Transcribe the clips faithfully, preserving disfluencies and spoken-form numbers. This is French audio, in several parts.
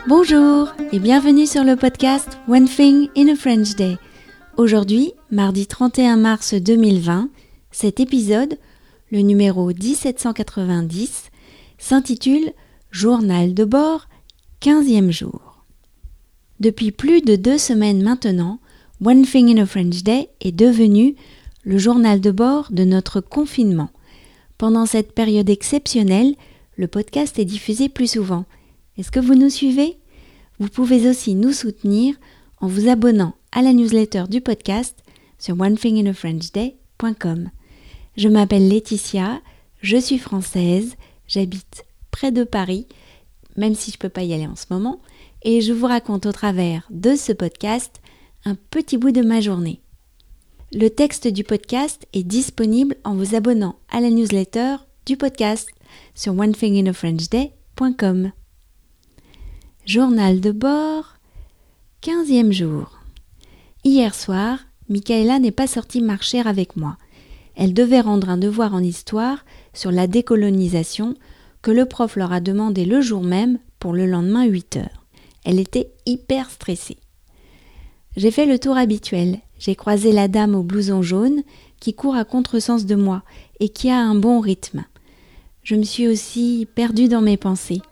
Bonjour et bienvenue sur le podcast One Thing in a French Day. Aujourd'hui, mardi trente et un mars deux mille vingt, cet épisode, le numéro dix-sept cent quatre-vingt-dix, s'intitule Journal de bord, quinzième jour. Depuis plus de deux semaines maintenant, One Thing in a French Day est devenu le journal de bord de notre confinement. Pendant cette période exceptionnelle, le podcast est diffusé plus souvent. Est-ce que vous nous suivez ? Vous pouvez aussi nous soutenir en vous abonnant à la newsletter du podcast sur one thing in a french day point com. Je m'appelle Laetitia, je suis française, j'habite près de Paris, même si je ne peux pas y aller en ce moment, et je vous raconte au travers de ce podcast un petit bout de ma journée. Le texte du podcast est disponible en vous abonnant à la newsletter du podcast sur one thing in a french day point com. Journal de bord, quinzième jour. Hier soir, Michaela n'est pas sortie marcher avec moi. Elle devait rendre un devoir en histoire sur la décolonisation que le prof leur a demandé le jour même pour le lendemain huit heures. Elle était hyper stressée. J'ai fait le tour habituel. J'ai croisé la dame au blouson jaune qui court à contresens de moi et qui a un bon rythme. Je me suis aussi perdue dans mes pensées.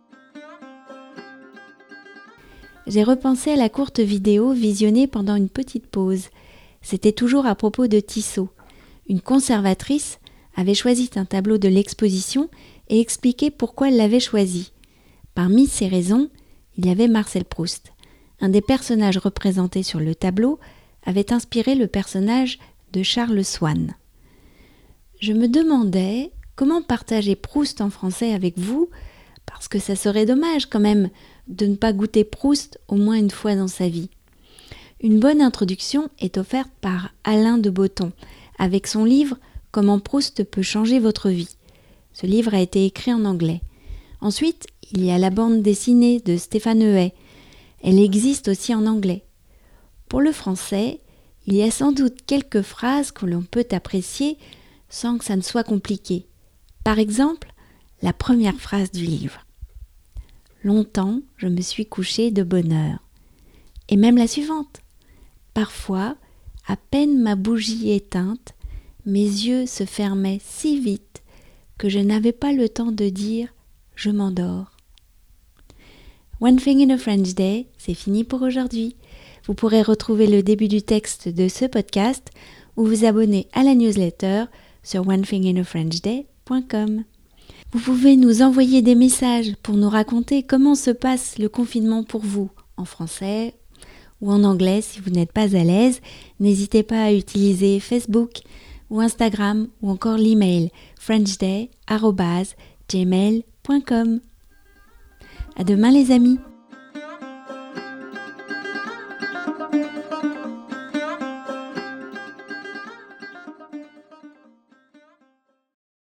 J'ai repensé à la courte vidéo visionnée pendant une petite pause. C'était toujours à propos de Tissot. Une conservatrice avait choisi un tableau de l'exposition et expliqué pourquoi elle l'avait choisi. Parmi ces raisons, il y avait Marcel Proust. Un des personnages représentés sur le tableau avait inspiré le personnage de Charles Swann. Je me demandais comment partager Proust en français avec vous, parce que ça serait dommage quand même de ne pas goûter Proust au moins une fois dans sa vie. Une bonne introduction est offerte par Alain de Botton, avec son livre « Comment Proust peut changer votre vie ». Ce livre a été écrit en anglais. Ensuite, il y a la bande dessinée de Stéphane Huet. Elle existe aussi en anglais. Pour le français, il y a sans doute quelques phrases que l'on peut apprécier sans que ça ne soit compliqué. Par exemple, la première phrase du livre. Longtemps, je me suis couchée de bonne heure. Et même la suivante. Parfois, à peine ma bougie éteinte, mes yeux se fermaient si vite que je n'avais pas le temps de dire « je m'endors ». One Thing in a French Day, c'est fini pour aujourd'hui. Vous pourrez retrouver le début du texte de ce podcast ou vous abonner à la newsletter sur one thing in a french day point com. Vous pouvez nous envoyer des messages pour nous raconter comment se passe le confinement pour vous, en français ou en anglais si vous n'êtes pas à l'aise. N'hésitez pas à utiliser Facebook ou Instagram ou encore l'email frenchday arobase gmail point com. À demain les amis!